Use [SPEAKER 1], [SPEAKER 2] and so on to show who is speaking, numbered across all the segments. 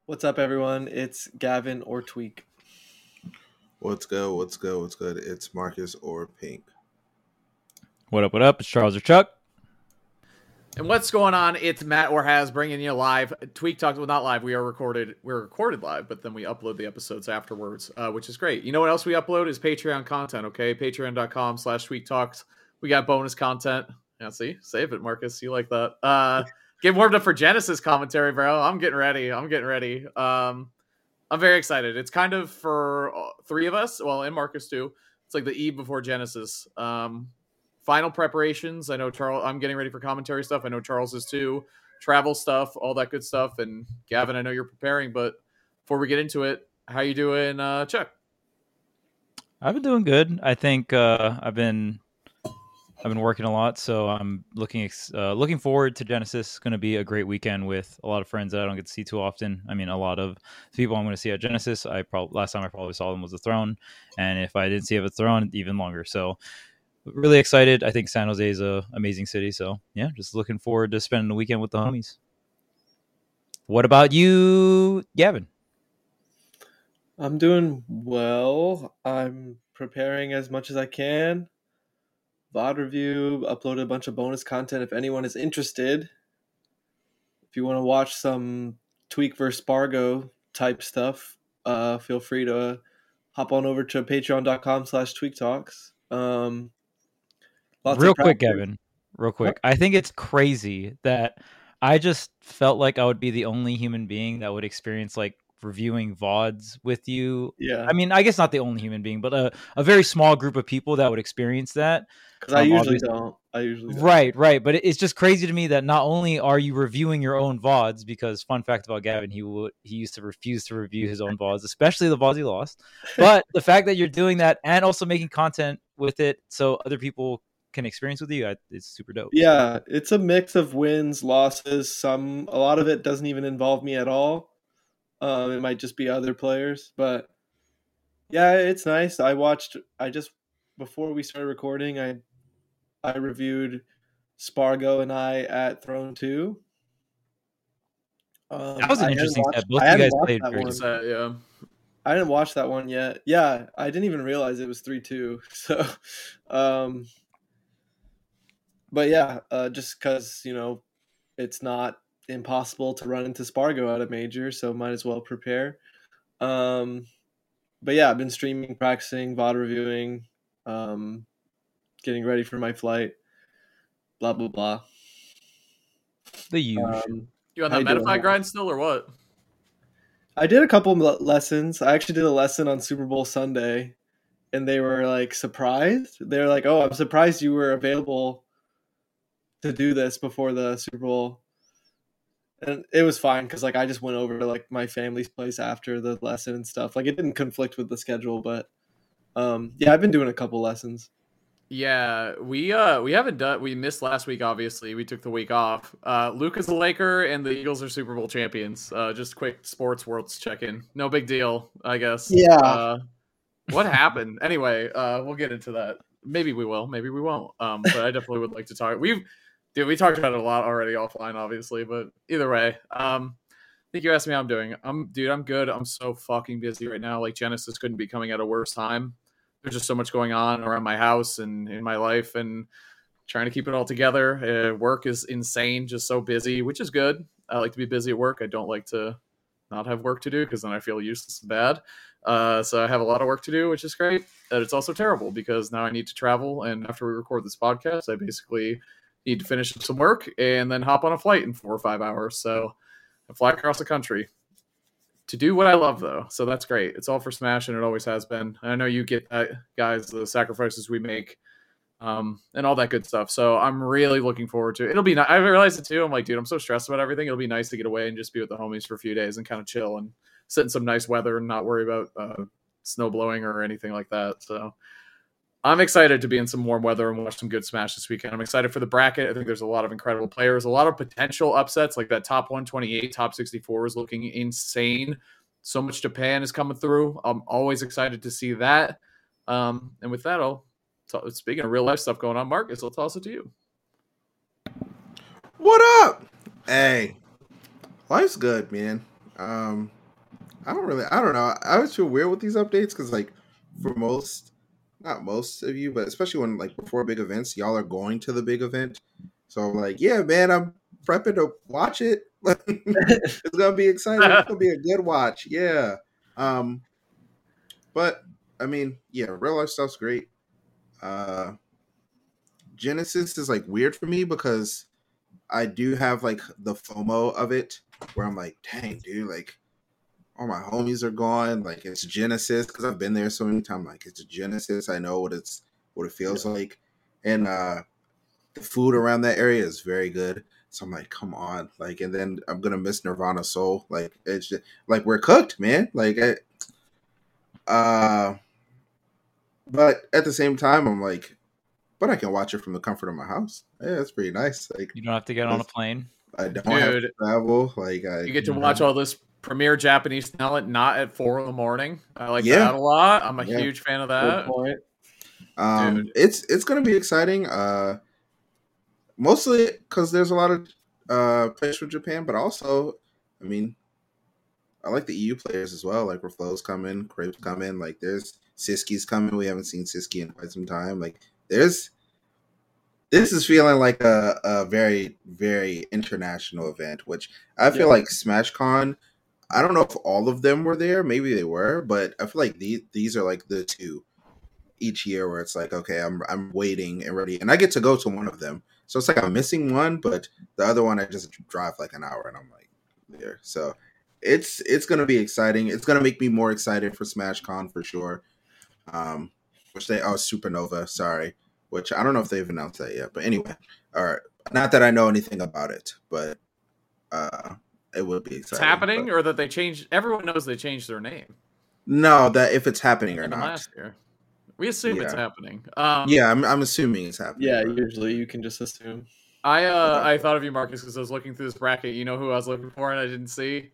[SPEAKER 1] What's up, everyone? It's Gavin or Tweak.
[SPEAKER 2] What's good? What's good? What's good? It's Marcus or Pink.
[SPEAKER 3] What up? What up? It's Charles or Chuck.
[SPEAKER 4] And what's going on? It's Matt or Has bringing you live. Tweak Talks, well, not live. We're recorded live, but then we upload the episodes afterwards, which is great. You know what else we upload is Patreon content, okay? Patreon.com/Tweak Talks. We got bonus content. Yeah, see? Save it, Marcus. You like that. Get warmed up for Genesis commentary, bro. I'm getting ready. I'm very excited. It's kind of for three of us, well, and Marcus too. It's like the eve before Genesis. Final preparations. I know Charles, I'm getting ready for commentary stuff. I know Charles is too. Travel stuff, all that good stuff. And Gavin, I know you're preparing, but before we get into it, how you doing, Chuck?
[SPEAKER 3] I've been doing good. I think I've been working a lot, so I'm looking forward to Genesis. It's going to be a great weekend with a lot of friends that I don't get to see too often. I mean, a lot of people I'm going to see at Genesis. Last time I probably saw them was the Throne, and if I didn't see the Throne, even longer. So really excited. I think San Jose is an amazing city. So yeah, just looking forward to spending the weekend with the homies. What about you, Gavin?
[SPEAKER 1] I'm doing well. I'm preparing as much as I can. VOD review, uploaded a bunch of bonus content if anyone is interested. If you want to watch some Tweak vs. Spargo type stuff, feel free to hop on over to patreon.com/tweaktalks.
[SPEAKER 3] Real quick, Gavin. Real quick. I think it's crazy that I just felt like I would be the only human being that would experience like reviewing VODs with you.
[SPEAKER 1] Yeah.
[SPEAKER 3] I mean, I guess not the only human being, but a very small group of people that would experience that.
[SPEAKER 1] Because I usually don't.
[SPEAKER 3] Right. But it's just crazy to me that not only are you reviewing your own VODs, because fun fact about Gavin, he used to refuse to review his own VODs, especially the VODs he lost. But the fact that you're doing that and also making content with it so other people can experience with you, it's super dope.
[SPEAKER 1] Yeah, it's a mix of wins, losses. A lot of it doesn't even involve me at all. It might just be other players, but yeah, it's nice. Before we started recording, I reviewed Spargo and I at Throne 2.
[SPEAKER 3] That was an interesting set. Both of you guys played very
[SPEAKER 4] good. Yeah.
[SPEAKER 1] I didn't watch that one yet. Yeah, I didn't even realize it was 3-2. So, but yeah, just because, it's not impossible to run into Spargo at a major, so might as well prepare. But yeah, I've been streaming, practicing, VOD reviewing, getting ready for my flight, blah, blah, blah.
[SPEAKER 3] The usual.
[SPEAKER 4] You on that Metafy grind still or what?
[SPEAKER 1] I did a couple lessons. I actually did a lesson on Super Bowl Sunday, and they were like surprised. They were like, "Oh, I'm surprised you were available to do this before the Super Bowl." And it was fine because like I just went over to like my family's place after the lesson and stuff. Like it didn't conflict with the schedule, but yeah, I've been doing a couple lessons.
[SPEAKER 4] Yeah, we haven't done. We missed last week. Obviously, we took the week off. Luke is a Laker, and the Eagles are Super Bowl champions. Just quick sports worlds check in. No big deal, I guess.
[SPEAKER 1] Yeah.
[SPEAKER 4] What happened? Anyway, we'll get into that. Maybe we will. Maybe we won't. But I definitely would like to talk. We talked about it a lot already offline, obviously. But either way, I think you asked me how I'm doing. I'm good. I'm so fucking busy right now. Like Genesis couldn't be coming at a worse time. There's just so much going on around my house and in my life and trying to keep it all together. Work is insane, just so busy, which is good. I like to be busy at work. I don't like to not have work to do because then I feel useless and bad. So I have a lot of work to do, which is great. But it's also terrible because now I need to travel. And after we record this podcast, I basically need to finish some work and then hop on a flight in 4 or 5 hours. So I fly across the country to do what I love, though. So that's great. It's all for Smash, and it always has been. I know you get that, guys, the sacrifices we make and all that good stuff. So I'm really looking forward to it. It'll be nice. I realized it, too. I'm like, dude, I'm so stressed about everything. It'll be nice to get away and just be with the homies for a few days and kind of chill and sit in some nice weather and not worry about snow blowing or anything like that. So I'm excited to be in some warm weather and watch some good Smash this weekend. I'm excited for the bracket. I think there's a lot of incredible players, a lot of potential upsets, like that top 128, top 64 is looking insane. So much Japan is coming through. I'm always excited to see that. And with that, speaking of real life stuff going on, Marcus, I'll toss it to you.
[SPEAKER 2] What up? Hey, life's good, man. I don't know. I always feel weird with these updates because, like, for not most of you, but especially when, like, before big events, y'all are going to the big event. So I'm like, yeah, man, I'm prepping to watch it. It's gonna be exciting. It's gonna be a good watch. Yeah. Um, but I mean, yeah, real life stuff's great. Uh, Genesis is like weird for me because I do have like the FOMO of it, where I'm like, dang, dude, like all my homies are gone. Like it's Genesis because I've been there so many times. Like it's Genesis. I know what it feels like, and the food around that area is very good. So I'm like, come on, like, and then I'm gonna miss Nirvana Soul. Like it's just like we're cooked, man. Like, uh, but at the same time, I'm like, but I can watch it from the comfort of my house. Yeah, it's pretty nice. Like
[SPEAKER 3] You don't have to get on a plane.
[SPEAKER 2] I don't have to travel. Like
[SPEAKER 4] You get to watch all this premier Japanese talent not at 4 a.m. I like
[SPEAKER 2] Yeah.
[SPEAKER 4] that a lot. I'm a
[SPEAKER 2] Yeah.
[SPEAKER 4] huge fan of
[SPEAKER 1] Good
[SPEAKER 4] that.
[SPEAKER 1] point.
[SPEAKER 4] Dude.
[SPEAKER 2] It's gonna be exciting. Mostly because there's a lot of players from Japan, but also, I mean, I like the EU players as well. Like Reflow's coming, Crave's coming. Like there's Siski's coming. We haven't seen Siski in quite some time. Like this is feeling like a very, very international event, which I feel like SmashCon. I don't know if all of them were there. Maybe they were, but I feel like these are like the two each year where it's like, okay, I'm waiting and ready, and I get to go to one of them. So it's like I'm missing one, but the other one I just drive like an hour and I'm like there. So it's gonna be exciting. It's gonna make me more excited for SmashCon for sure. Which Supernova, sorry. Which I don't know if they've announced that yet, but anyway, all right. Not that I know anything about it, but it would be exciting.
[SPEAKER 4] It's happening,
[SPEAKER 2] but...
[SPEAKER 4] or that they changed. Everyone knows they changed their name.
[SPEAKER 2] No, that if it's happening or
[SPEAKER 4] Even
[SPEAKER 2] not.
[SPEAKER 4] last year. We assume it's
[SPEAKER 2] Yeah.
[SPEAKER 4] happening.
[SPEAKER 2] Yeah, I'm assuming it's happening.
[SPEAKER 1] Yeah,
[SPEAKER 2] but-
[SPEAKER 1] usually you can just assume.
[SPEAKER 4] I thought of you, Marcus, because I was looking through this bracket. You know who I was looking for and I didn't see?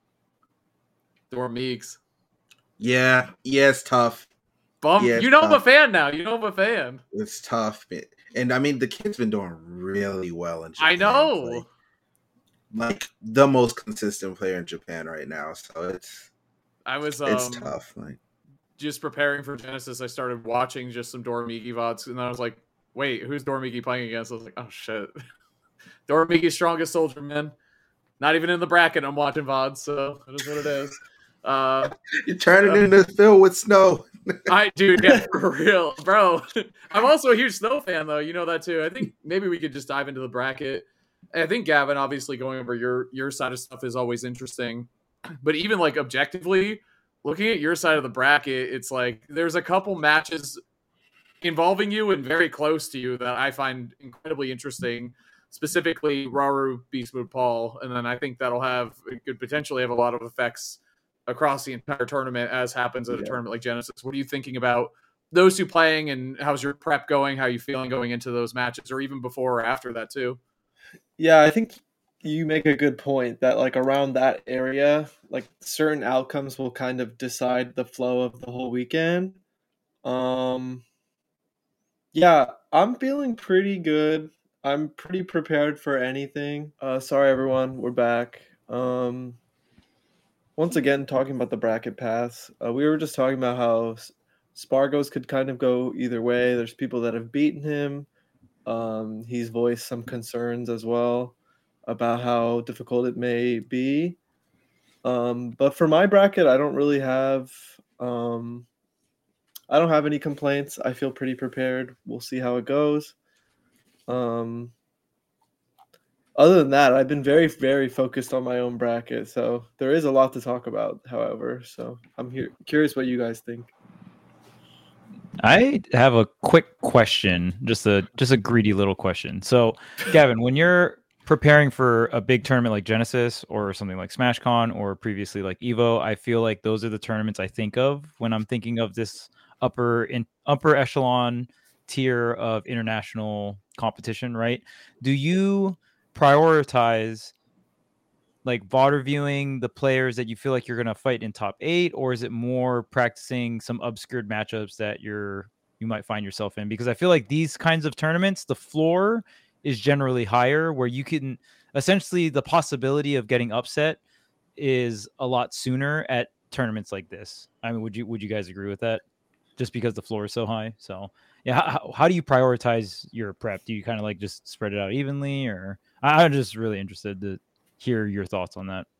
[SPEAKER 4] Dorm Meeks.
[SPEAKER 2] Yeah, it's tough.
[SPEAKER 4] Bum.
[SPEAKER 2] Yeah,
[SPEAKER 4] You know
[SPEAKER 2] it's
[SPEAKER 4] I'm a
[SPEAKER 2] tough.
[SPEAKER 4] fan now. You know I'm a fan.
[SPEAKER 2] It's tough, and I mean the kid's been doing really well in Japan.
[SPEAKER 4] I know.
[SPEAKER 2] like the most consistent player in Japan right now. So
[SPEAKER 4] I was
[SPEAKER 2] it's tough. Like
[SPEAKER 4] just preparing for Genesis. I started watching just some Dormiki VODs, and then I was like, wait, who's Dormiki playing against? I was like, oh shit. Dormiki's strongest soldier, man. Not even in the bracket. I'm watching VODs, so it is what it is.
[SPEAKER 2] you're turning into Phil with snow.
[SPEAKER 4] Dude, yeah, for real, bro. I'm also a huge Snow fan, though. You know that too. I think maybe we could just dive into the bracket. I think Gavin, obviously, going over your side of stuff is always interesting. But even like objectively, looking at your side of the bracket, it's like there's a couple matches involving you and very close to you that I find incredibly interesting. Specifically, Raru Beastwood Paul, and then I think it could potentially have a lot of effects across the entire tournament, as happens at a tournament like Genesis. What are you thinking about those two playing, and how's your prep going? How are you feeling going into those matches, or even before or after that too?
[SPEAKER 1] Yeah, I think you make a good point that like around that area, like certain outcomes will kind of decide the flow of the whole weekend. Yeah, I'm feeling pretty good. I'm pretty prepared for anything. Sorry everyone, we're back. Once again, talking about the bracket paths, we were just talking about how Spargos could kind of go either way. There's people that have beaten him. He's voiced some concerns as well about how difficult it may be. But for my bracket, I don't really have I don't have any complaints. I feel pretty prepared. We'll see how it goes. Other than that, I've been very, very focused on my own bracket, so there is a lot to talk about, however. So I'm curious what you guys think.
[SPEAKER 3] I have a quick question, just a greedy little question. So, Gavin, when you're preparing for a big tournament like Genesis or something like SmashCon or previously like Evo, I feel like those are the tournaments I think of when I'm thinking of this upper echelon tier of international competition, right? Do you prioritize like VOD reviewing the players that you feel like you're going to fight in top 8, or is it more practicing some obscured matchups that you might find yourself in? Because I feel like these kinds of tournaments, the floor is generally higher, where you can essentially the possibility of getting upset is a lot sooner at tournaments like this. I mean, would you guys agree with that? Just because the floor is so high. So yeah, how do you prioritize your prep? Do you kind of like just spread it out evenly, or I'm just really interested to hear your thoughts on that.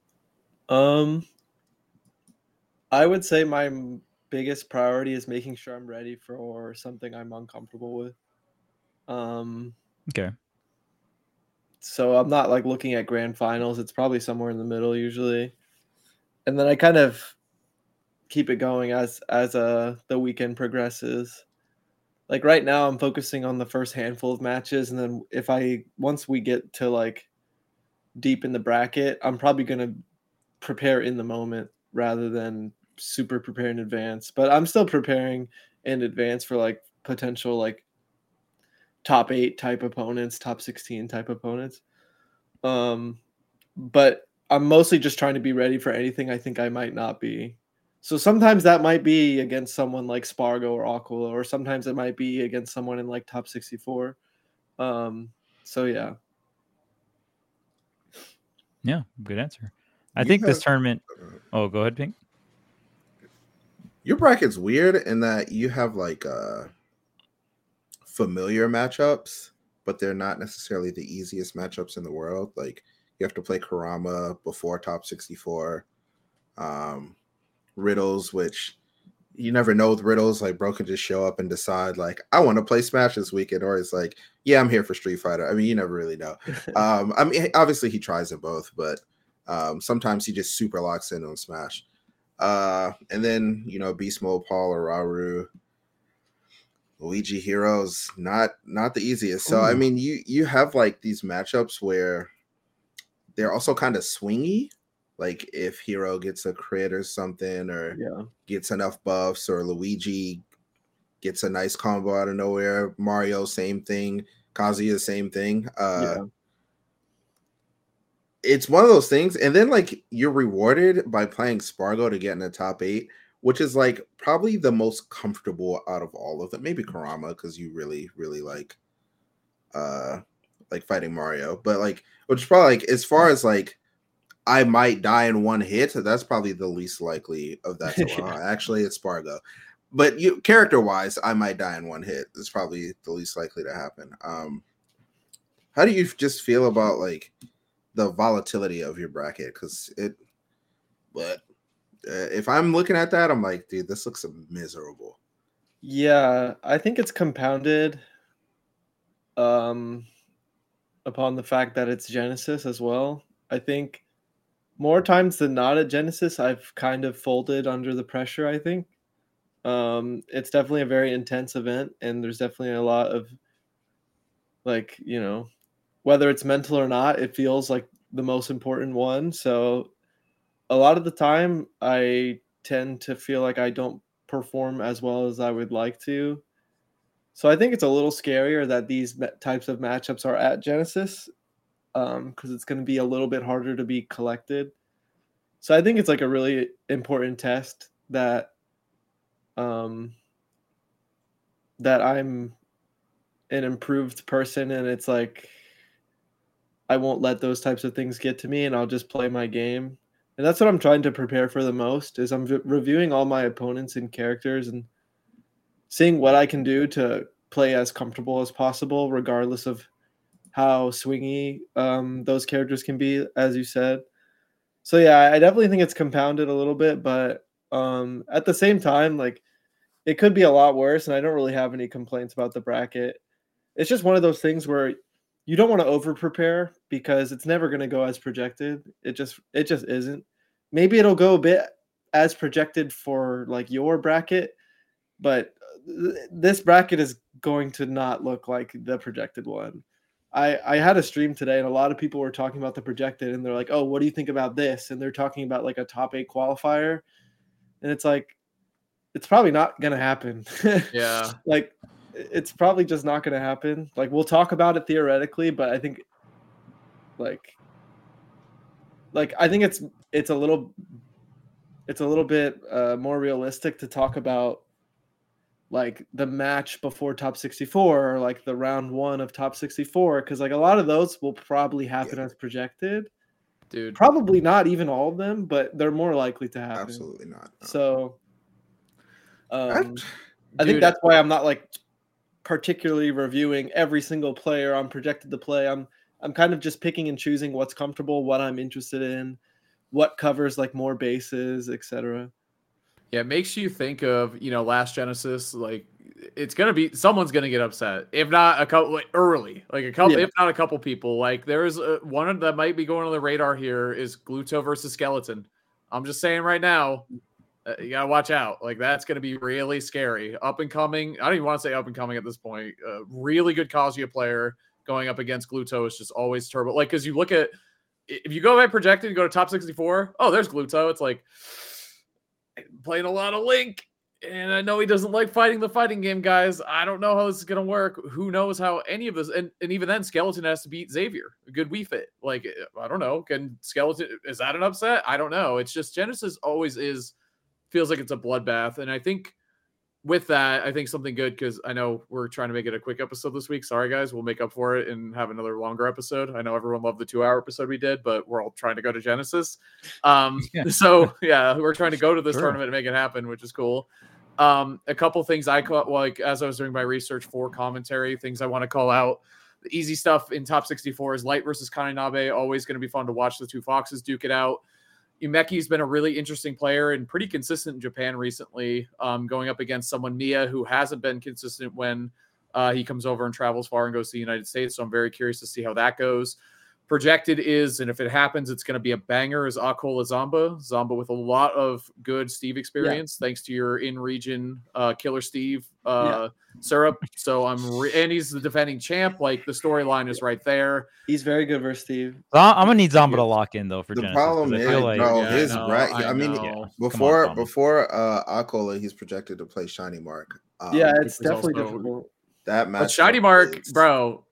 [SPEAKER 1] I would say my biggest priority is making sure I'm ready for something I'm uncomfortable with.
[SPEAKER 3] Okay.
[SPEAKER 1] So I'm not like looking at grand finals. It's probably somewhere in the middle usually. And then I kind of keep it going as the weekend progresses. Like right now I'm focusing on the first handful of matches, and then once we get to like deep in the bracket, I'm probably going to prepare in the moment rather than super prepare in advance. But I'm still preparing in advance for like potential like top 8 type opponents, top 16 type opponents. But I'm mostly just trying to be ready for anything I think I might not be. So sometimes that might be against someone like Spargo or Aquila, or sometimes it might be against someone in like top 64. So yeah.
[SPEAKER 3] Yeah, good answer. I think this tournament. Oh, go ahead, Pink.
[SPEAKER 2] Your bracket's weird in that you have like familiar matchups, but they're not necessarily the easiest matchups in the world. Like you have to play Karama before top 64. Riddles, which you never know with Riddles, like bro can just show up and decide like I want to play Smash this weekend, or it's like, yeah, I'm here for Street Fighter. I mean, you never really know. I mean, obviously he tries in both, but sometimes he just super locks in on Smash. And then Beast Mode, Paul or Rauru, Luigi Heroes, not the easiest. So I mean, you have like these matchups where they're also kind of swingy. Like if Hero gets a crit or something, or gets enough buffs, or Luigi gets a nice combo out of nowhere. Mario, same thing. Kazuya, same thing. It's one of those things. And then like you're rewarded by playing Spargo to get in the top 8, which is like probably the most comfortable out of all of them. Maybe Karama, because you really, really like fighting Mario. But like, which is probably like, as far as like I might die in one hit, that's probably the least likely of that. Actually, it's Spargo. But character-wise, I might die in one hit. It's probably the least likely to happen. How do you just feel about like the volatility of your bracket? Because if I'm looking at that, I'm like, dude, this looks miserable.
[SPEAKER 1] Yeah, I think it's compounded upon the fact that it's Genesis as well. I think more times than not at Genesis, I've kind of folded under the pressure, I think. It's definitely a very intense event, and there's definitely a lot of, like, whether it's mental or not, it feels like the most important one. So a lot of the time, I tend to feel like I don't perform as well as I would like to. So I think it's a little scarier that these types of matchups are at Genesis, because it's going to be a little bit harder to be collected. So I think it's like a really important test that that I'm an improved person, and it's like I won't let those types of things get to me, and I'll just play my game. And that's what I'm trying to prepare for the most, is I'm reviewing all my opponents and characters and seeing what I can do to play as comfortable as possible, regardless of how swingy those characters can be, as you said. So yeah, I definitely think it's compounded a little bit, but at the same time, like, it could be a lot worse, and I don't really have any complaints about the bracket. It's just one of those things where you don't want to over prepare, because it's never going to go as projected. It just isn't. Maybe it'll go a bit as projected for like your bracket, but this bracket is going to not look like the projected one. I had a stream today, and a lot of people were talking about the projected, and they're like, "Oh, what do you think about this?" And they're talking about like a top 8 qualifier, and it's like, it's probably not going to happen.
[SPEAKER 4] Yeah.
[SPEAKER 1] Like, it's probably just not going to happen. Like, we'll talk about it theoretically, but I think like I think it's a little bit more realistic to talk about like the match before top 64, or like the round 1 of top 64, because like a lot of those will probably happen as projected.
[SPEAKER 4] dude.
[SPEAKER 1] Probably not even all of them, but they're more likely to happen.
[SPEAKER 2] Absolutely not. No.
[SPEAKER 1] So, I
[SPEAKER 4] Dude,
[SPEAKER 1] think that's why I'm not like particularly reviewing every single player I'm projected to play. I'm kind of just picking and choosing what's comfortable, what I'm interested in, what covers like more bases, etc.
[SPEAKER 4] Yeah, it makes you think of, Last Genesis, like it's going to be, someone's going to get upset. If not a couple, like, early, like a couple, if not a couple people. Like there's one that might be going on the radar here is Gluto versus Skeleton. I'm just saying right now, you got to watch out. Like that's going to be really scary. Up and coming. I don't even want to say up and coming at this point. Really good Kazuya player going up against Gluto is just always turbo. Like, cause you look at, if you go by projected and go to top 64, oh, there's Gluto. It's like, playing a lot of Link, and I know he doesn't like fighting the fighting game, guys. I don't know how this is going to work. Who knows how any of this, and even then, Skeleton has to beat Xavier. A good Wii Fit. Like, I don't know. Can Skeleton, is that an upset? I don't know. It's just Genesis always feels like it's a bloodbath. And I think with that, I think something good, because I know we're trying to make it a quick episode this week. Sorry, guys. We'll make up for it and have another longer episode. I know everyone loved the 2-hour episode we did, but we're all trying to go to Genesis. So, yeah, we're trying to go to this tournament and make it happen, which is cool. A couple things I caught, like, as I was doing my research for commentary, things I want to call out. The easy stuff in top 64 is Light versus Kaninabe. Always going to be fun to watch the two Foxes duke it out. Umeki's been a really interesting player and pretty consistent in Japan recently, going up against someone, Mia, who hasn't been consistent when he comes over and travels far and goes to the United States. So I'm very curious to see how that goes. Projected is, and if it happens, it's going to be a banger, is Akola Zamba. Zamba with a lot of good Steve experience, thanks to your in-region Killer Steve syrup. So and he's the defending champ. Like, the storyline is right there.
[SPEAKER 1] He's very good versus Steve.
[SPEAKER 3] I'm gonna need Zamba to lock in though for
[SPEAKER 2] the
[SPEAKER 3] Genesis.
[SPEAKER 2] Problem is, before Akola, he's projected to play Shiny Mark.
[SPEAKER 1] It's definitely difficult.
[SPEAKER 2] That match,
[SPEAKER 4] but Shiny Mark, bro.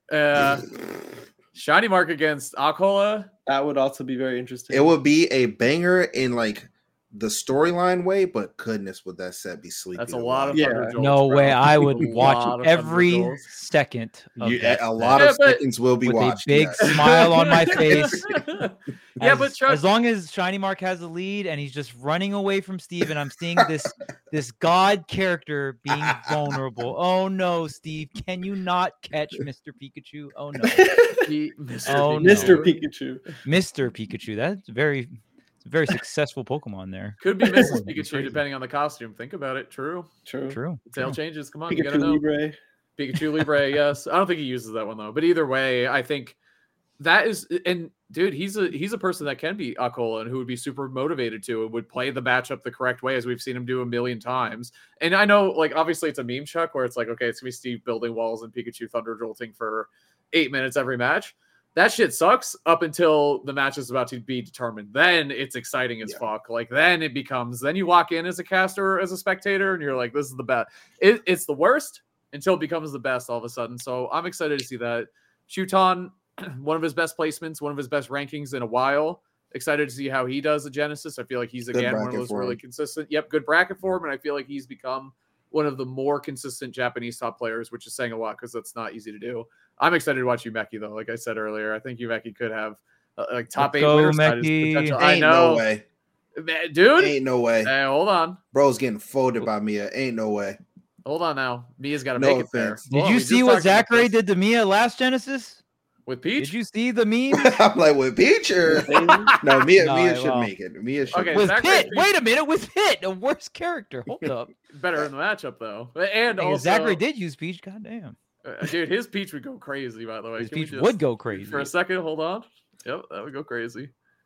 [SPEAKER 4] Shiny Mark against Akola.
[SPEAKER 1] That would also be very interesting.
[SPEAKER 2] It would be a banger in like the storyline way, but goodness, would that set be sleepy?
[SPEAKER 4] That's a lot of
[SPEAKER 3] jolts, no bro. Way. I would watch every second. Of
[SPEAKER 2] a lot of seconds will be watched.
[SPEAKER 3] With a big smile on my face.
[SPEAKER 4] But
[SPEAKER 3] as long as Shiny Mark has the lead and he's just running away from Steve, and I'm seeing this god character being vulnerable. Oh no, Steve, can you not catch Mr. Pikachu? Oh no,
[SPEAKER 1] Mr. Pikachu.
[SPEAKER 3] Mr. Pikachu. That's very successful Pokemon there.
[SPEAKER 4] Could be Mrs. Pikachu depending on the costume. Think about it. True. Tail changes. Come on,
[SPEAKER 1] Pikachu
[SPEAKER 4] you gotta know.
[SPEAKER 1] Libre.
[SPEAKER 4] Pikachu Libre. Yes, I don't think he uses that one though. But either way, I think that is. And dude, he's a person that can beat Akola and who would be super motivated to and would play the matchup the correct way, as we've seen him do a million times. And I know, like, obviously it's a meme, Chuck, where it's like, okay, it's gonna be Steve building walls and Pikachu thunder jolting for 8 minutes every match. That shit sucks up until the match is about to be determined. Then it's exciting as fuck. Like, then it becomes, then you walk in as a caster, as a spectator, and you're like, this is the best. It's the worst until it becomes the best all of a sudden. So I'm excited to see that. Shuton, one of his best placements, one of his best rankings in a while. Excited to see how he does at Genesis. I feel like he's, again, one of those really consistent. Yep, good bracket for him. And I feel like he's become one of the more consistent Japanese top players, which is saying a lot because that's not easy to do. I'm excited to watch Umeki, though. Like I said earlier, I think Umeki could have like top 8 winner status potential. I know.
[SPEAKER 2] No way.
[SPEAKER 4] Dude.
[SPEAKER 2] Ain't no way.
[SPEAKER 4] Hey, hold on.
[SPEAKER 2] Bro's getting folded by Mia. Ain't no way.
[SPEAKER 4] Hold on now. Mia's got to make it there.
[SPEAKER 3] Did you see what Zachary did to Mia last Genesis?
[SPEAKER 4] With Peach?
[SPEAKER 3] Did you see the meme?
[SPEAKER 2] I'm like, with Peach or no? Mia should make it. Mia should.
[SPEAKER 4] Okay,
[SPEAKER 3] with Pit. Wait a minute, with Pit, the worst character. Hold up.
[SPEAKER 4] Better in the matchup though, and also
[SPEAKER 3] Zachary did use Peach. Goddamn.
[SPEAKER 4] Dude, his Peach would go crazy. By the way,
[SPEAKER 3] his Peach would go crazy
[SPEAKER 4] for a second. Hold on. Yep, that would go crazy.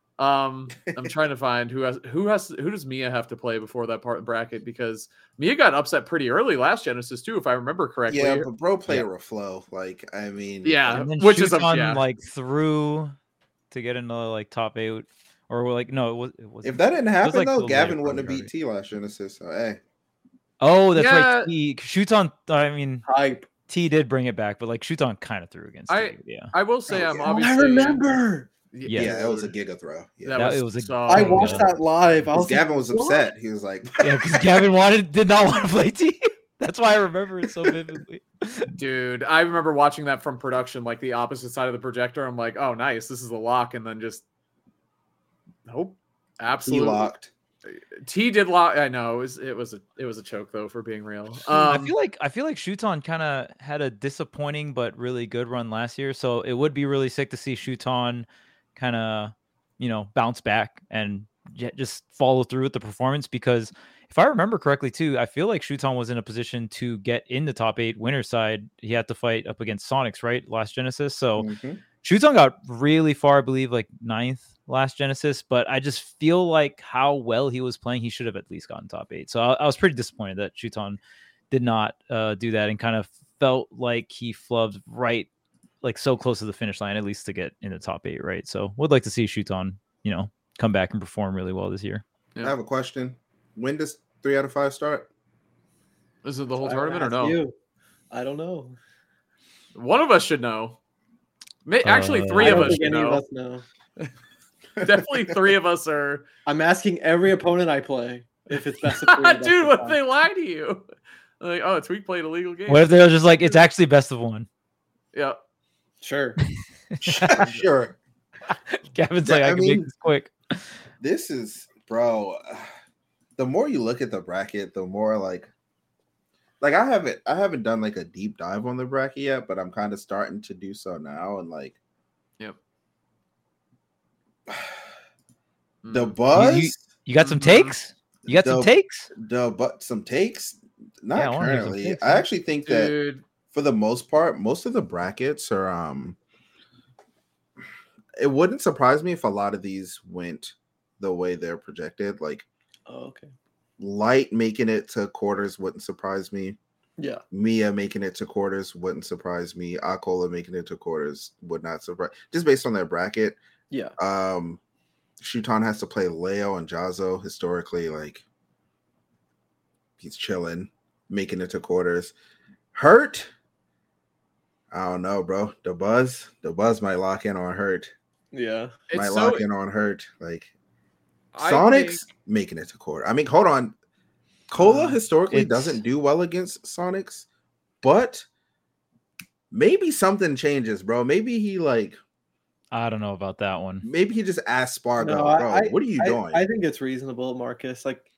[SPEAKER 4] I'm trying to find who does Mia have to play before that part of the bracket, because Mia got upset pretty early last Genesis too, if I remember correctly.
[SPEAKER 2] Yeah, but Bro played Reflow. Like, I mean,
[SPEAKER 4] yeah,
[SPEAKER 3] which is like through to get into like top 8, or like no, it was.
[SPEAKER 2] If that didn't happen though, Gavin wouldn't have beat T last Genesis. So hey.
[SPEAKER 3] Oh, that's right. T shoots on. I mean,
[SPEAKER 1] hype.
[SPEAKER 3] T did bring it back, but like shoots on kind of threw against.
[SPEAKER 4] I will say I'm obviously.
[SPEAKER 1] I remember.
[SPEAKER 2] Yeah, it was a Giga throw. Yeah,
[SPEAKER 3] it was
[SPEAKER 1] I watched that live.
[SPEAKER 2] Gavin was upset. He was like,
[SPEAKER 3] "Yeah, because Gavin did not want to play T." That's why I remember it so vividly.
[SPEAKER 4] Dude, I remember watching that from production, like the opposite side of the projector. I'm like, "Oh, nice, this is a lock," and then just Nope.
[SPEAKER 2] He
[SPEAKER 4] Absolutely.
[SPEAKER 2] locked.
[SPEAKER 4] T did lock. I know it was a choke though, for being real.
[SPEAKER 3] I feel like Shuton kind of had a disappointing but really good run last year, so it would be really sick to see Shuton kind of bounce back and just follow through with the performance, because if I remember correctly too, I feel like Shuton was in a position to get in the top 8 winner's side. He had to fight up against Sonics, right, last Genesis. So
[SPEAKER 2] Mhm.
[SPEAKER 3] Shuton got really far, I believe, like 9th last Genesis, but I just feel like how well he was playing, he should have at least gotten top 8. So I was pretty disappointed that Shuton did not do that, and kind of felt like he flubbed right, like so close to the finish line, at least to get in the top 8, right? So would like to see Shuton, come back and perform really well this year.
[SPEAKER 4] Yeah.
[SPEAKER 2] I have a question. When does 3 out of 5 start?
[SPEAKER 4] Is it the whole
[SPEAKER 1] I
[SPEAKER 4] tournament or
[SPEAKER 1] asked
[SPEAKER 4] no?
[SPEAKER 1] you. I don't know.
[SPEAKER 4] One of us should know. Actually, three
[SPEAKER 1] I
[SPEAKER 4] of
[SPEAKER 1] don't
[SPEAKER 4] us
[SPEAKER 1] think
[SPEAKER 4] should
[SPEAKER 1] any
[SPEAKER 4] know.
[SPEAKER 1] of us know.
[SPEAKER 4] Definitely 3 of us are.
[SPEAKER 1] I'm asking every opponent I play if it's best of 3. or best
[SPEAKER 4] Dude,
[SPEAKER 1] of
[SPEAKER 4] what
[SPEAKER 1] 5.
[SPEAKER 4] they lie to you? Like, oh, Tweak played a legal game.
[SPEAKER 3] What if they're just like, it's actually best of 1?
[SPEAKER 4] Yeah.
[SPEAKER 1] Sure.
[SPEAKER 2] Sure.
[SPEAKER 3] Gavin's like, I can make this quick.
[SPEAKER 2] This is, bro. The more you look at the bracket, the more like I haven't done like a deep dive on the bracket yet, but I'm kind of starting to do so now, and like,
[SPEAKER 4] Yep.
[SPEAKER 2] the buzz.
[SPEAKER 3] You got some takes? You got some takes?
[SPEAKER 2] Some takes. Not
[SPEAKER 3] Yeah, I wanna hear some
[SPEAKER 2] currently.
[SPEAKER 3] takes,
[SPEAKER 2] I
[SPEAKER 3] man.
[SPEAKER 2] actually think that
[SPEAKER 4] Dude,
[SPEAKER 2] for the most part, most of the brackets are it wouldn't surprise me if a lot of these went the way they're projected. Like,
[SPEAKER 1] Oh, okay.
[SPEAKER 2] Light making it to quarters wouldn't surprise me.
[SPEAKER 1] Yeah.
[SPEAKER 2] Mia making it to quarters wouldn't surprise me. Akola making it to quarters would not surprise, just based on their bracket.
[SPEAKER 1] Yeah.
[SPEAKER 2] Shuton has to play Leo and Jazo. Historically, like, he's chilling, making it to quarters. Hurt, I don't know, bro. The buzz might lock in on Hurt.
[SPEAKER 1] Yeah.
[SPEAKER 2] Might
[SPEAKER 4] it's
[SPEAKER 2] lock
[SPEAKER 4] so.
[SPEAKER 2] in on Hurt. Like,
[SPEAKER 4] I
[SPEAKER 2] Sonics
[SPEAKER 4] think-
[SPEAKER 2] making it to quarter. I mean, hold on. Cola historically
[SPEAKER 3] it's-
[SPEAKER 2] doesn't do well against Sonics, but maybe something changes, bro. Maybe he
[SPEAKER 3] I don't know about that one.
[SPEAKER 2] maybe he just asked Spargo,
[SPEAKER 1] No,
[SPEAKER 2] bro, what are you doing?
[SPEAKER 1] I think it's reasonable, Marcus. Like,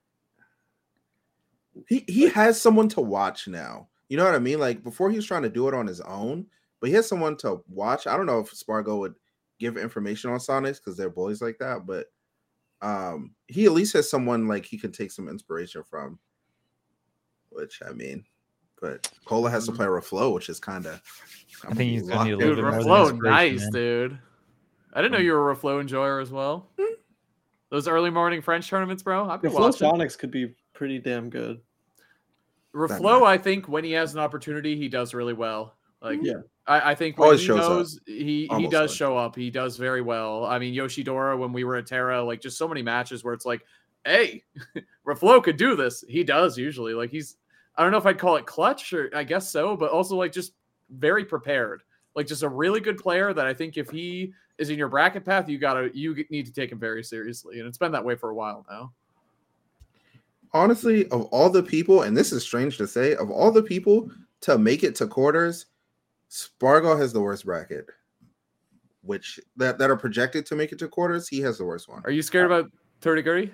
[SPEAKER 2] he has someone to watch now. You know what I mean? Like, before he was trying to do it on his own, but he has someone to watch. I don't know if Spargo would give information on Sonics because they're boys like that, but he at least has someone like he can take some inspiration from. Which, I mean, but Cola has to play Reflow, which is kind of.
[SPEAKER 3] I think he's gonna need a
[SPEAKER 4] Dude,
[SPEAKER 3] little bit more than
[SPEAKER 4] Reflow,
[SPEAKER 3] inspiration,
[SPEAKER 4] nice,
[SPEAKER 3] man.
[SPEAKER 4] dude. I didn't know you were a Reflow enjoyer as well. Those early morning French tournaments, bro. I've
[SPEAKER 1] the
[SPEAKER 4] been
[SPEAKER 1] Flow
[SPEAKER 4] watching.
[SPEAKER 1] Sonics could be pretty damn good.
[SPEAKER 4] Reflow, I think when he has an opportunity, he does really well. Like,
[SPEAKER 1] Yeah.
[SPEAKER 4] I think when
[SPEAKER 2] Always
[SPEAKER 4] he
[SPEAKER 2] shows up.
[SPEAKER 4] knows, he
[SPEAKER 2] Almost
[SPEAKER 4] does
[SPEAKER 2] always.
[SPEAKER 4] show up. He does very well. I mean, Yoshidora, when we were at Terra, like just so many matches where it's like, hey, Reflow could do this. He does usually. Like I don't know if I'd call it clutch, or I guess so, but also like just very prepared. Like just a really good player that I think if he is in your bracket path, you need to take him very seriously. And it's been that way for a while now.
[SPEAKER 2] Honestly, of all the people, and this is strange to say, of all the people to make it to quarters, Spargo has the worst bracket. Which that are projected to make it to quarters, he has the worst one.
[SPEAKER 4] Are you scared about Turdiguri?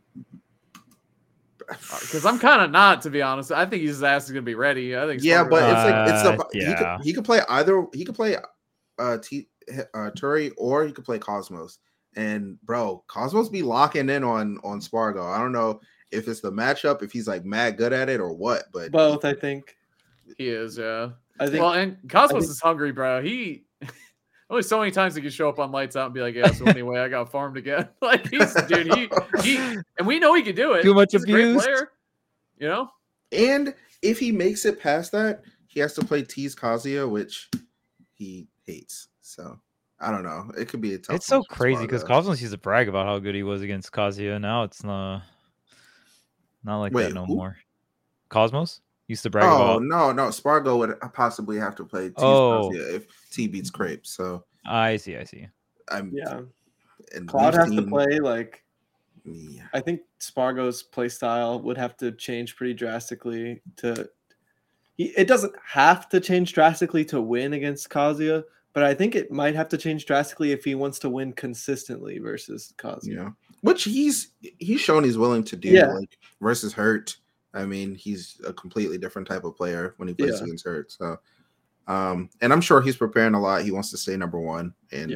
[SPEAKER 4] Because I'm kind of not, to be honest. I think his ass is gonna be ready. I think.
[SPEAKER 2] Yeah, but it's like
[SPEAKER 3] yeah.
[SPEAKER 2] he could play either. He could play Turi, or he could play Cosmos. And bro, Cosmos be locking in on Spargo. I don't know if it's the matchup, if he's like mad good at it or what, but
[SPEAKER 1] Both, I think.
[SPEAKER 4] he is. Yeah.
[SPEAKER 1] I think.
[SPEAKER 4] Well, and Cosmos is hungry, bro. He only so many times he can show up on Lights Out and be like, "Yeah, so anyway, I got farmed again." Like he's dude. He and we know he can do it.
[SPEAKER 3] Too much
[SPEAKER 4] He's a great
[SPEAKER 3] abused.
[SPEAKER 4] player. You know.
[SPEAKER 2] and if he makes it past that, he has to play Tease Kazuya, which he hates. So I don't know. It could be a tough.
[SPEAKER 3] It's so
[SPEAKER 2] one for
[SPEAKER 3] crazy because
[SPEAKER 2] Spargo.
[SPEAKER 3] Cosmos used to brag about how good he was against Kazuya. Now it's not like
[SPEAKER 2] Wait,
[SPEAKER 3] that no
[SPEAKER 2] who?
[SPEAKER 3] more. Cosmos used to brag
[SPEAKER 2] Oh
[SPEAKER 3] about.
[SPEAKER 2] no, Spargo would possibly have to play Tease
[SPEAKER 3] Oh.
[SPEAKER 2] Kazuya if T beats Crepe. So
[SPEAKER 3] I see.
[SPEAKER 2] I'm
[SPEAKER 1] Yeah.
[SPEAKER 2] and
[SPEAKER 1] Cloud
[SPEAKER 2] we've
[SPEAKER 1] has to
[SPEAKER 2] seen-
[SPEAKER 1] play like.
[SPEAKER 2] Yeah.
[SPEAKER 1] I think Spargo's play style would have to change pretty drastically to. It doesn't have to change drastically to win against Kazuya, but but I think it might have to change drastically if he wants to win consistently versus Kazi.
[SPEAKER 2] Yeah, which he's shown he's willing to do.
[SPEAKER 1] Yeah.
[SPEAKER 2] Like versus Hurt. I mean, he's a completely different type of player when he plays against Hurt. So, and I'm sure he's preparing a lot. He wants to stay number one. And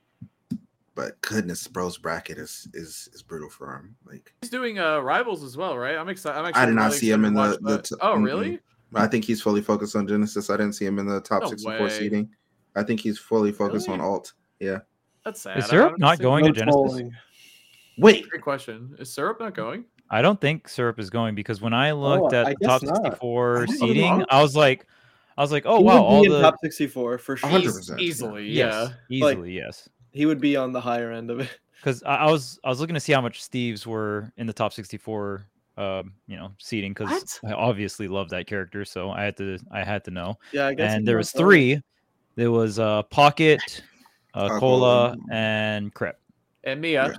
[SPEAKER 2] but goodness, bro's bracket is brutal for him. Like
[SPEAKER 4] he's doing Rivals as well, right? I'm excited.
[SPEAKER 2] I did not see him in the
[SPEAKER 4] oh, really?
[SPEAKER 2] I think he's fully focused on Genesis. I didn't see him in the top 64 seeding. I think he's fully focused on Alt. Yeah.
[SPEAKER 4] That's sad.
[SPEAKER 3] Is Syrup not going to Genesis?
[SPEAKER 2] Wait.
[SPEAKER 4] Great question. Is Syrup not going?
[SPEAKER 3] I don't think Syrup is going because when I looked at the top 64
[SPEAKER 1] not.
[SPEAKER 3] seeding, I was like, oh wow, all the
[SPEAKER 1] top 64 for sure.
[SPEAKER 2] 100%.
[SPEAKER 4] Easily,
[SPEAKER 3] easily, yes.
[SPEAKER 1] He would be on the higher end of it.
[SPEAKER 3] Because I was looking to see how much Steves were in the top 64 seating because I obviously love that character, so I had to know.
[SPEAKER 1] Yeah, I guess.
[SPEAKER 3] And there was three. There was Pocket, Cola, and Crep.
[SPEAKER 4] And Mia.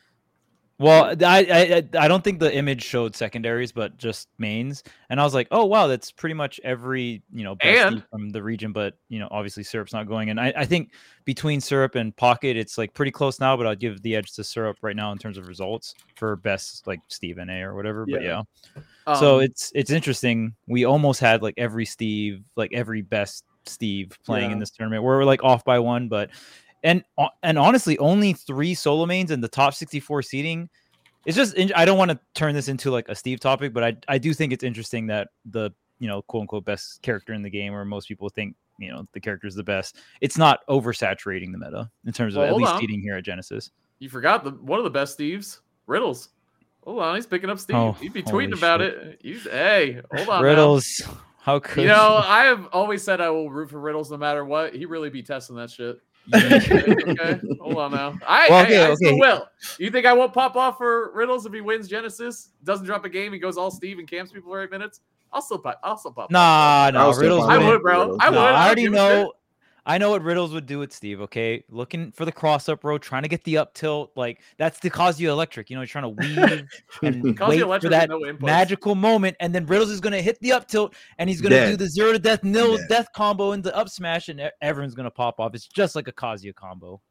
[SPEAKER 3] Well, I don't think the image showed secondaries, but just mains. And I was like, oh wow, that's pretty much every best from the region. But obviously Syrup's not going. And I think between Syrup and Pocket, it's like pretty close now. But I'll give the edge to Syrup right now in terms of results for best like Steve NA or whatever. But yeah, so it's interesting. We almost had like every Steve, like every best Steve playing in this tournament. We're like off by one, but. And honestly, only 3 solo mains in the top 64 seeding. It's just I don't want to turn this into like a Steve topic, but I do think it's interesting that the quote unquote best character in the game, or most people think the character is the best. It's not oversaturating the meta in terms of at least seeding here at Genesis.
[SPEAKER 4] You forgot one of the best Steves, Riddles. Hold on, he's picking up Steve.
[SPEAKER 3] Oh,
[SPEAKER 4] He'd be tweeting about it. Hey, hold on,
[SPEAKER 3] Riddles. Now. How could
[SPEAKER 4] I have always said I will root for Riddles no matter what. He really be testing that shit. Okay, hold on now. I still will. You think I won't pop off for Riddles if he wins Genesis? Doesn't drop a game, he goes all Steve and camps people for 8 minutes. I'll still pop.
[SPEAKER 3] Nah, Riddles.
[SPEAKER 4] I would, bro. I would.
[SPEAKER 3] I already know. I know what Riddles would do with Steve. Okay, looking for the cross up row, trying to get the up tilt. Like that's to cause you electric. You're trying to weave and wait for that magical moment, and then Riddles is gonna hit the up tilt, and he's gonna do the 0 to death, nil death combo into up smash, and everyone's gonna pop off. It's just like a Kazuya combo,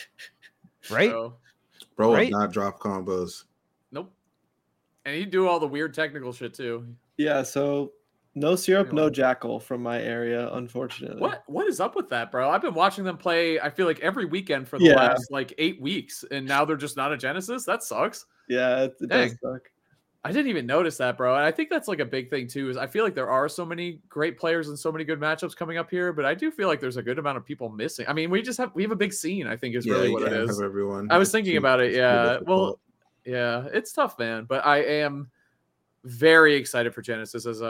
[SPEAKER 3] right?
[SPEAKER 2] Bro, right? Not drop combos.
[SPEAKER 4] Nope. And he'd do all the weird technical shit too.
[SPEAKER 1] Yeah. So. No Syrup, no Jackal from my area, unfortunately.
[SPEAKER 4] What is up with that, bro? I've been watching them play, I feel like every weekend for the last like 8 weeks, and now they're just not a Genesis? That sucks.
[SPEAKER 1] Yeah, it does suck.
[SPEAKER 4] I didn't even notice that, bro. And I think that's like a big thing too, is I feel like there are so many great players and so many good matchups coming up here, but I do feel like there's a good amount of people missing. I mean, we have a big scene, I think is really what it is.
[SPEAKER 2] Everyone.
[SPEAKER 4] I was thinking about it, yeah. Well, yeah, it's tough, man, but I am very excited for Genesis as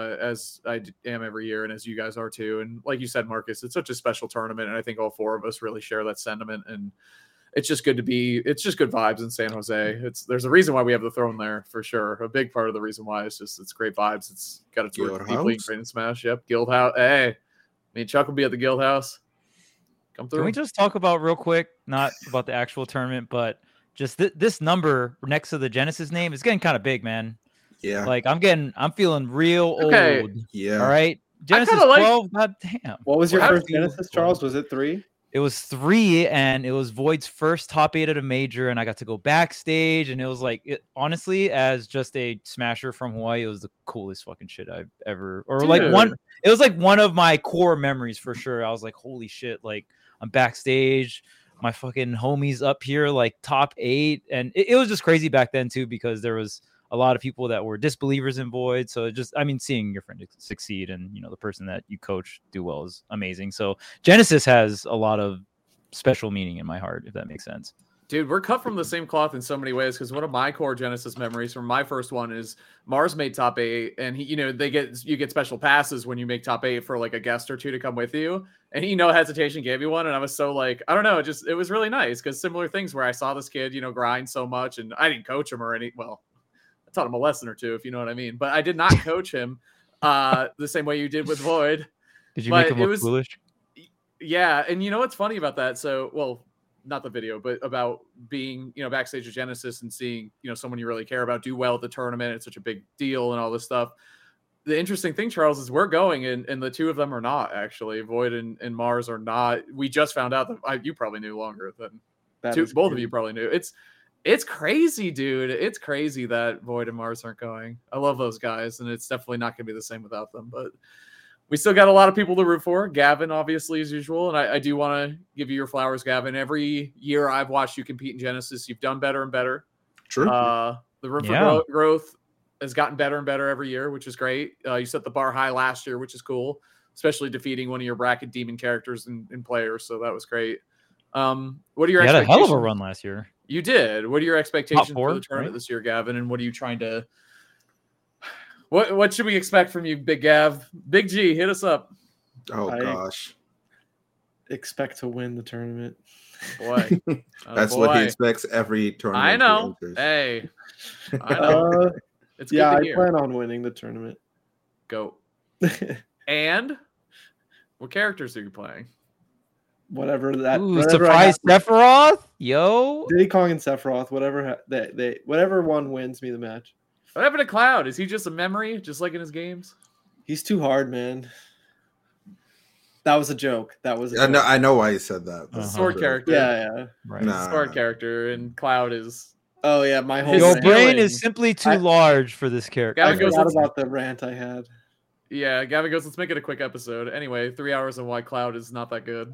[SPEAKER 4] I am every year, and as you guys are too. And like you said, Marcus, it's such a special tournament, and I think all 4 of us really share that sentiment. And it's just good vibes in San Jose. There's a reason why we have the throne there for sure. A big part of the reason why it's great vibes. It's got its roots deeply in Great Smash. Yep, Guild House. Hey, me and Chuck will be at the Guild House. Come through.
[SPEAKER 3] Can we just talk about real quick, not about the actual tournament, but just this number next to the Genesis name is getting kind of big, man.
[SPEAKER 2] Yeah,
[SPEAKER 3] like I'm feeling real old.
[SPEAKER 2] Yeah.
[SPEAKER 3] All right. Genesis 12. God damn.
[SPEAKER 1] What was your first Genesis, Charles? Was it 3?
[SPEAKER 3] It was 3, and it was Void's first top 8 at a major, and I got to go backstage, and it was like, honestly, as just a smasher from Hawaii, it was the coolest fucking shit I've ever, or
[SPEAKER 4] Dude.
[SPEAKER 3] It was like one of my core memories for sure. I was like, holy shit, like I'm backstage, my fucking homies up here, like top 8, and it was just crazy back then too, because there was a lot of people that were disbelievers in Void. So seeing your friend succeed and, the person that you coach do well is amazing. So Genesis has a lot of special meaning in my heart, if that makes sense.
[SPEAKER 4] Dude, we're cut from the same cloth in so many ways, because one of my core Genesis memories from my first one is Mars made top 8, and he, you get special passes when you make top 8 for like a guest or 2 to come with you, and he no hesitation gave you one, and I was so like, I don't know, it was really nice, because similar things where I saw this kid, grind so much, and I didn't coach him or I taught him a lesson or 2, if you know what I mean. But I did not coach him the same way you did with Void.
[SPEAKER 3] Did you make him look foolish?
[SPEAKER 4] Yeah, and you know what's funny about that? So, well, not the video, but about being, backstage at Genesis and seeing, someone you really care about do well at the tournament. It's such a big deal and all this stuff. the interesting thing, Charles, is we're going, and the two of them are not actually. Void and Mars are not. We just found out that you probably knew longer than both of you probably knew. It's crazy, dude. It's crazy that Void and Mars aren't going. I love those guys, and it's definitely not going to be the same without them. But we still got a lot of people to root for. Gavin, obviously, as usual, and I do want to give you your flowers, Gavin. Every year I've watched you compete in Genesis, you've done better and better.
[SPEAKER 2] True.
[SPEAKER 4] The room for growth has gotten better and better every year, which is great. You set the bar high last year, which is cool, especially defeating one of your bracket demon characters and players. So that was great. What are your expectations?
[SPEAKER 3] You had a hell of a run last year.
[SPEAKER 4] You did. What are your expectations for the tournament
[SPEAKER 3] right?
[SPEAKER 4] this year, Gavin? And what are you trying to? What should we expect from you, Big Gav? Big G, hit us up.
[SPEAKER 2] Oh gosh,
[SPEAKER 1] expect to win the tournament.
[SPEAKER 4] Boy,
[SPEAKER 2] that's what he expects every tournament.
[SPEAKER 4] I know. Hey, I know. It's good to hear.
[SPEAKER 1] I plan on winning the tournament.
[SPEAKER 4] Go. And what characters are you playing?
[SPEAKER 1] Whatever that.
[SPEAKER 3] Ooh, surprise Sephiroth, yo.
[SPEAKER 1] Diddy Kong and Sephiroth, whatever one wins me the match.
[SPEAKER 4] What happened to Cloud? Is he just a memory, just like in his games?
[SPEAKER 1] He's too hard, man. That was a joke.
[SPEAKER 2] I know why you said that.
[SPEAKER 4] Sword character.
[SPEAKER 1] Yeah.
[SPEAKER 3] Right.
[SPEAKER 4] Sword character, and Cloud is.
[SPEAKER 1] Oh yeah, my whole.
[SPEAKER 3] Your brain is simply too large for this character.
[SPEAKER 1] I forgot about the rant I had.
[SPEAKER 4] Yeah, Gavin goes, let's make it a quick episode. Anyway, 3 hours on why Cloud is not that good.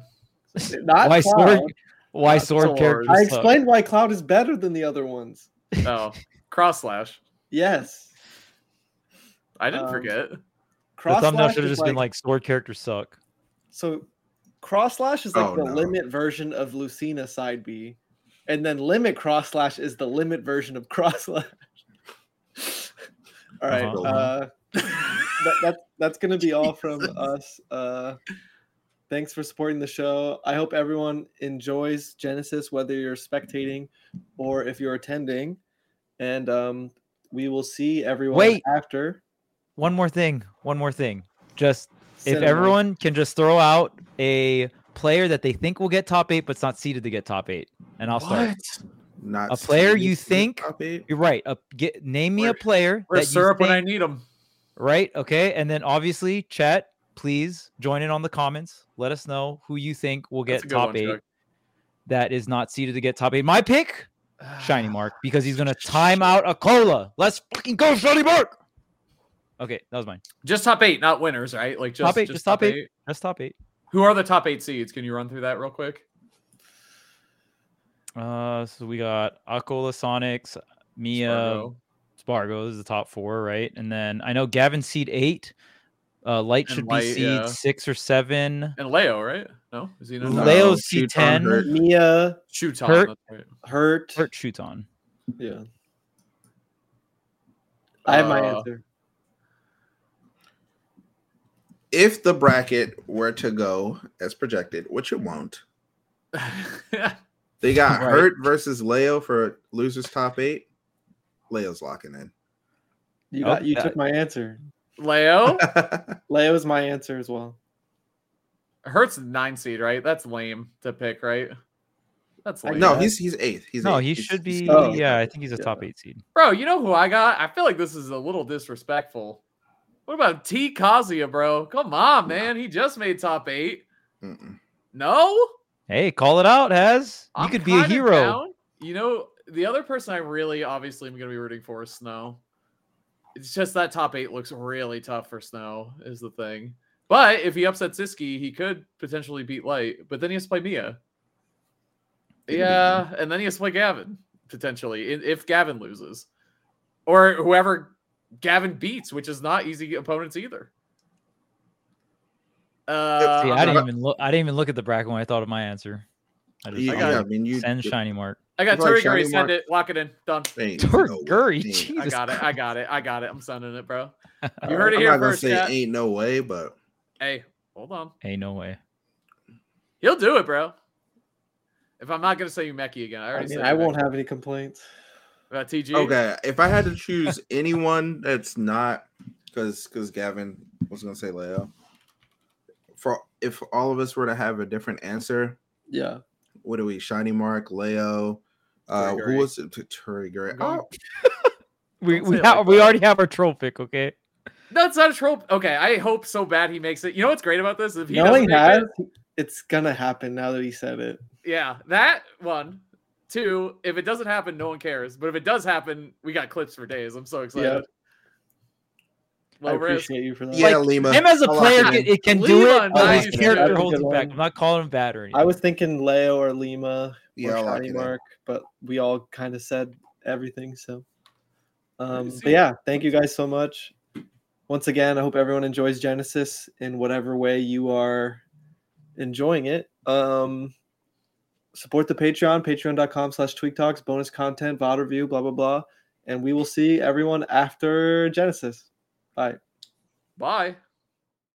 [SPEAKER 3] Why sword characters
[SPEAKER 1] I explained why Cloud is better than the other ones.
[SPEAKER 4] Oh, cross slash.
[SPEAKER 1] Yes.
[SPEAKER 4] I didn't forget.
[SPEAKER 3] The thumbnail should have just been like sword characters suck.
[SPEAKER 1] So cross slash is like the limit version of Lucina side B. And then limit cross slash is the limit version of cross slash. All right. That's gonna be all from us. Thanks for supporting the show. I hope everyone enjoys Genesis, whether you're spectating or if you're attending. And we will see everyone after.
[SPEAKER 3] One more thing. Just if everyone can just throw out a player that they think will get top 8 but's not seeded to get top 8, and I'll start.
[SPEAKER 2] Not
[SPEAKER 3] a player you think you're right. Name me a player
[SPEAKER 4] that syrup when I need them.
[SPEAKER 3] Right. Okay. And then obviously, chat, please join in on the comments. Let us know who you think will get top 8. Chuck. That is not seeded to get top 8. My pick, Shiny Mark, because he's gonna time out a cola. Let's fucking go, Shiny Mark. Okay, that was mine.
[SPEAKER 4] Just top 8, not winners, right? Like
[SPEAKER 3] top 8, just top 8. Just top 8.
[SPEAKER 4] Who are the top 8 seeds? Can you run through that real quick?
[SPEAKER 3] So we got Akola, Sonics, Mia, Spargo is the top 4, right? And then I know Gavin seed 8. Light should be seed 6 or 7.
[SPEAKER 4] And Leo, right? No, is he not?
[SPEAKER 3] Leo's seed 10.
[SPEAKER 1] Mia,
[SPEAKER 4] Shuton,
[SPEAKER 1] Hurt,
[SPEAKER 3] Shuton.
[SPEAKER 1] Yeah. I have my answer.
[SPEAKER 2] If the bracket were to go as projected, which it won't, they got Hurt versus Leo for losers top 8. Leo's locking in.
[SPEAKER 1] You took my answer.
[SPEAKER 4] Leo?
[SPEAKER 1] Leo's my answer as well.
[SPEAKER 4] Hurt's 9 seed, right? That's lame to pick, right? That's lame.
[SPEAKER 2] No, he's 8th.
[SPEAKER 3] He should be. I think he's a top 8 seed.
[SPEAKER 4] Bro, you know who I got? I feel like this is a little disrespectful. What about T. Kazuya, bro? Come on, man. He just made top 8. No?
[SPEAKER 3] Hey, call it out, Haz. You could be a hero.
[SPEAKER 4] Down. You know, the other person I really obviously am going to be rooting for is Snow. It's just that top 8 looks really tough for Snow is the thing. But if he upsets Siski, he could potentially beat Light. But then he has to play Mia. Yeah, and then he has to play Gavin, potentially, if Gavin loses. Or whoever Gavin beats, which is not easy opponents either.
[SPEAKER 3] I didn't even look at the bracket when I thought of my answer. Send Shiny Mark.
[SPEAKER 4] I got Toriguri. Send it. Lock it in. Done.
[SPEAKER 3] Toriguri.
[SPEAKER 4] I got it. I'm sending it, bro. You heard it here first.
[SPEAKER 2] I'm not gonna say ain't no way, but
[SPEAKER 4] hey, hold on.
[SPEAKER 3] Ain't no way.
[SPEAKER 4] He'll do it, bro. If I'm not gonna say Umeki again, I
[SPEAKER 1] won't have any complaints.
[SPEAKER 4] About TG.
[SPEAKER 2] Okay, if I had to choose anyone that's not, because Gavin was gonna say Leo. If all of us were to have a different answer,
[SPEAKER 1] yeah.
[SPEAKER 2] What do we? Shiny Mark, Leo. Who was it? Toriguri.
[SPEAKER 3] We already have our troll pick. Okay.
[SPEAKER 4] That's not a trope. Okay, I hope so bad he makes it. You know what's great about this? If he
[SPEAKER 1] No,
[SPEAKER 4] doesn't
[SPEAKER 1] he
[SPEAKER 4] make
[SPEAKER 1] has.
[SPEAKER 4] it,
[SPEAKER 1] It's gonna happen now that he said it.
[SPEAKER 4] yeah, that one. 2, if it doesn't happen, no one cares. But if it does happen, we got clips for days. I'm so excited.
[SPEAKER 1] Yeah. I
[SPEAKER 4] Low risk.
[SPEAKER 1] appreciate you for that.
[SPEAKER 2] Yeah, Lima.
[SPEAKER 3] Him as a
[SPEAKER 2] I'll
[SPEAKER 3] player
[SPEAKER 2] lock it in.
[SPEAKER 3] it can
[SPEAKER 4] Lima,
[SPEAKER 3] do it, but
[SPEAKER 4] nice,
[SPEAKER 3] his
[SPEAKER 4] dude.
[SPEAKER 3] character
[SPEAKER 1] That's a
[SPEAKER 3] holds
[SPEAKER 1] good
[SPEAKER 3] him back.
[SPEAKER 1] one.
[SPEAKER 3] I'm not calling him bad or anything.
[SPEAKER 1] I was thinking Leo or Lima
[SPEAKER 2] Yeah,
[SPEAKER 1] or
[SPEAKER 2] I'll lock
[SPEAKER 1] Shiny
[SPEAKER 2] it in.
[SPEAKER 1] Mark, but we all kind of said everything. So,
[SPEAKER 4] See.
[SPEAKER 1] but yeah, thank you guys so much. Once again, I hope everyone enjoys Genesis in whatever way you are enjoying it. Support the Patreon, patreon.com/tweaktalks, bonus content, VOD review, blah, blah, blah. And we will see everyone after Genesis. Bye.
[SPEAKER 4] Bye.